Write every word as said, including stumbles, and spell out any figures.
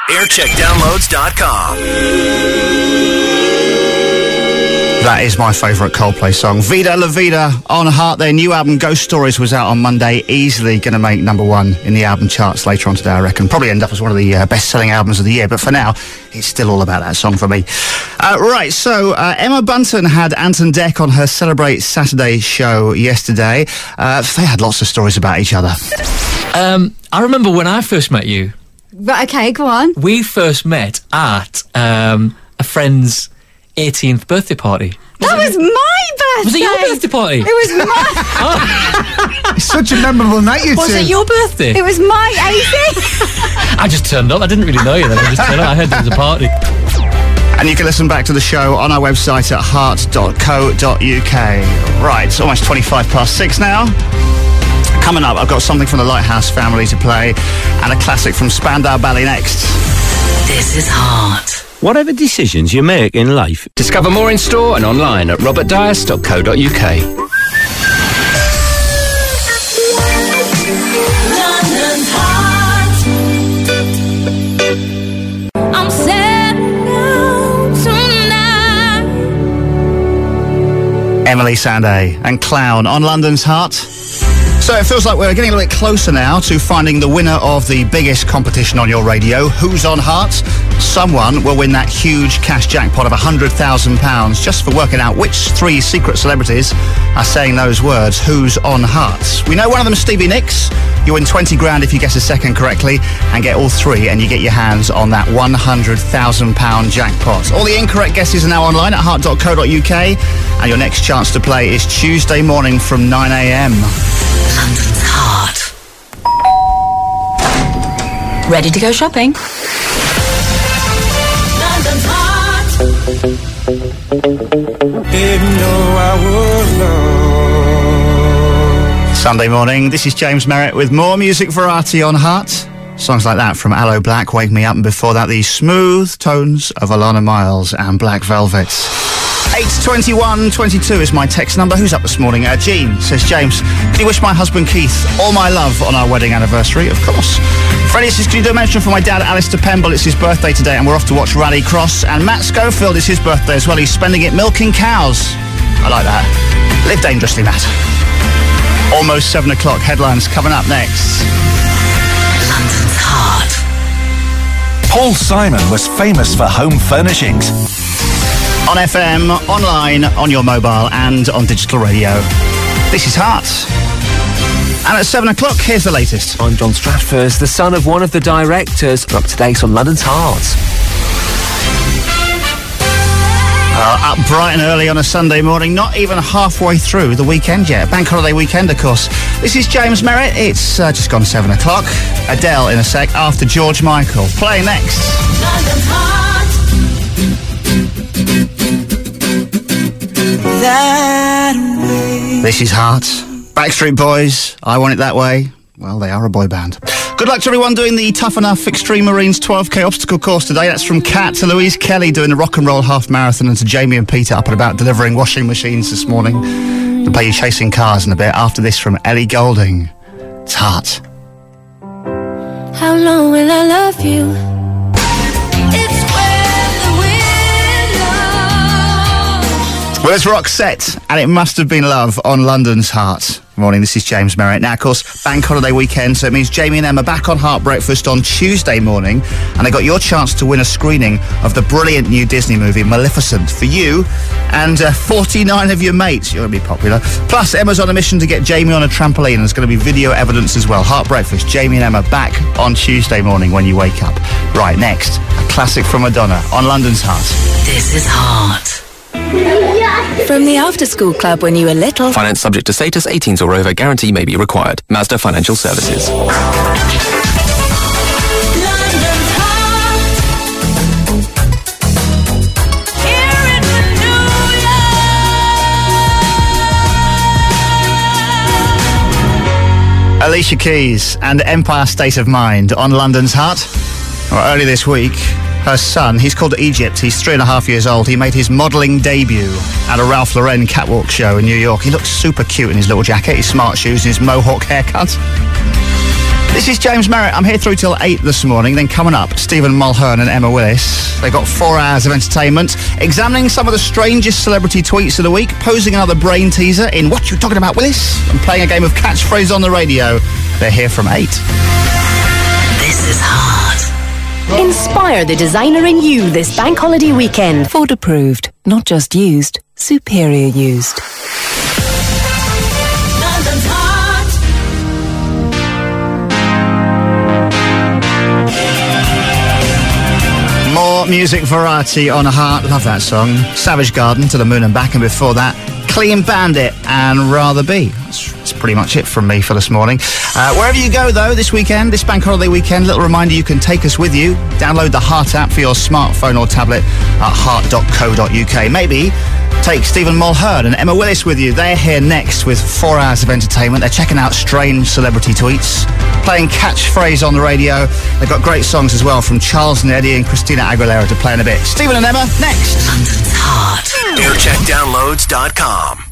aircheck downloads dot com. That is my favourite Coldplay song. Vida La Vida on Heart. Their new album, Ghost Stories, was out on Monday. Easily going to make number one in the album charts later on today, I reckon. Probably end up as one of the uh, best-selling albums of the year. But for now, it's still all about that song for me. Uh, right, so uh, Emma Bunton had Anton Deck on her Celebrate Saturday show yesterday. Uh, they had lots of stories about each other. Um, I remember when I first met you. Right, okay, go on. We first met at um, a friend's eighteenth birthday party. Was that it, was my birthday. Was it your birthday party? It was my... oh. It's such a memorable night, you Was two. it your birthday? It was my eighteenth. I just turned up. I didn't really know you then. I just turned up. I heard there was a party. And you can listen back to the show on our website at heart dot co dot uk. Right, it's almost twenty-five past six now. Coming up, I've got something from the Lighthouse family to play and a classic from Spandau Ballet next. This is Heart. Whatever decisions you make in life, discover more in store and online at robert dias dot co dot uk. London's Heart. I'm sad now tonight. Emily Sandé and Clown on London's Heart. So it feels like we're getting a little bit closer now to finding the winner of the biggest competition on your radio, Who's on Heart? Someone will win that huge cash jackpot of one hundred thousand pounds just for working out which three secret celebrities are saying those words, Who's on Heart? We know one of them is Stevie Nicks. You win twenty grand if you guess a second correctly and get all three, and you get your hands on that one hundred thousand pound jackpot. All the incorrect guesses are now online at heart dot co dot uk, and your next chance to play is Tuesday morning from nine a m. London's Heart. Ready to go shopping? London's Heart. Didn't know I was lost. Sunday morning, this is James Merritt with more music variety on Heart. Songs like that from Aloe Black, Wake Me Up, and before that, the smooth tones of Alana Miles and Black Velvet. eight twenty-one twenty-two is my text number. Who's up this morning? Uh, Jean says, James, can you wish my husband Keith all my love on our wedding anniversary? Of course. Freddie says, can you do a mention for my dad, Alistair Pemble? It's his birthday today and we're off to watch Rally Cross. And Matt Schofield, it's his birthday as well. He's spending it milking cows. I like that. Live dangerously, Matt. Almost seven o'clock. Headlines coming up next. London's Heart. Paul Simon was famous for home furnishings. On F M, online, on your mobile and on digital radio. This is Heart. And at seven o'clock, here's the latest. I'm John Stratford, the son of one of the directors. Up to date on London's Heart. Uh, up bright and early on a Sunday morning, not even halfway through the weekend yet. Bank holiday weekend, of course. This is James Merritt. It's uh, just gone seven o'clock. Adele in a sec after George Michael. Playing next. London's Heart. That way. This is Heart. Backstreet Boys, I Want It That Way. Well, they are a boy band. Good luck to everyone doing the Tough Enough Extreme Marines twelve K obstacle course today. That's from Kat to Louise Kelly doing the Rock and Roll Half Marathon, and to Jamie and Peter up and about delivering washing machines this morning. We'll play you Chasing Cars in a bit. After this from Ellie Goulding. It's Heart. How long will I love you? It's when the wind blows. Well, it's Roxette, and it must have been love on London's Heart. Good morning, this is James Merritt. Now, of course, bank holiday weekend, so it means Jamie and Emma back on Heart Breakfast on Tuesday morning, and they got your chance to win a screening of the brilliant new Disney movie Maleficent for you and uh, forty-nine of your mates. You're going to be popular. Plus, Emma's on a mission to get Jamie on a trampoline, and there's going to be video evidence as well. Heart Breakfast, Jamie and Emma back on Tuesday morning when you wake up. Right, next, a classic from Madonna on London's Heart. This is Heart. From the After School Club when you were little. Finance subject to status, eighteens or over, guarantee may be required. Mazda Financial Services. London's Heart. Here in Manila. Alicia Keys and Empire State of Mind on London's Heart. Well, early this week, her son, he's called Egypt, he's three and a half years old, he made his modelling debut at a Ralph Lauren catwalk show in New York. He looks super cute in his little jacket, his smart shoes and his mohawk haircut. This is James Merritt. I'm here through till eight this morning. Then coming up, Stephen Mulhern and Emma Willis. They got four hours of entertainment, examining some of the strangest celebrity tweets of the week, posing another brain teaser in What You Talking About, Willis? And playing a game of catchphrase on the radio. They're here from eight. This is Heart. Inspire the designer in you this bank holiday weekend. Ford approved, not just used, superior used. London's Heart. More music variety on Heart. Love that song. Savage Garden, To the Moon and Back, and before that, Clean Bandit and Rather Be. That's, that's pretty much it from me for this morning. Uh, wherever you go, though, this weekend, this bank holiday weekend, little reminder you can take us with you. Download the Heart app for your smartphone or tablet at heart dot co dot uk. Maybe take Stephen Mulhern and Emma Willis with you. They're here next with four hours of entertainment. They're checking out strange celebrity tweets, playing catchphrase on the radio. They've got great songs as well from Charles and Eddie and Christina Aguilera to play in a bit. Stephen and Emma, next. London's Heart. air check downloads dot com